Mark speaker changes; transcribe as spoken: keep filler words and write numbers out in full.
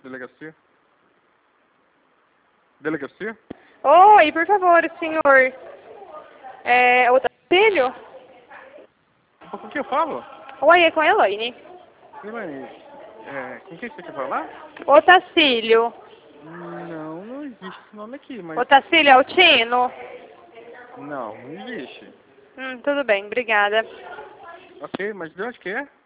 Speaker 1: Delegacia? Delegacia?
Speaker 2: Oi, por favor, senhor. É, o Tacílio?
Speaker 1: Com quem eu falo?
Speaker 2: Oi, é com a Elaine.
Speaker 1: Elaine, é, com quem você quer falar?
Speaker 2: Ô, Tacílio.
Speaker 1: Não, não existe esse nome aqui, mas...
Speaker 2: Ô, Tacílio, é o Tino?
Speaker 1: Não, não existe.
Speaker 2: Hum, tudo bem, obrigada.
Speaker 1: Ok, mas de onde que é?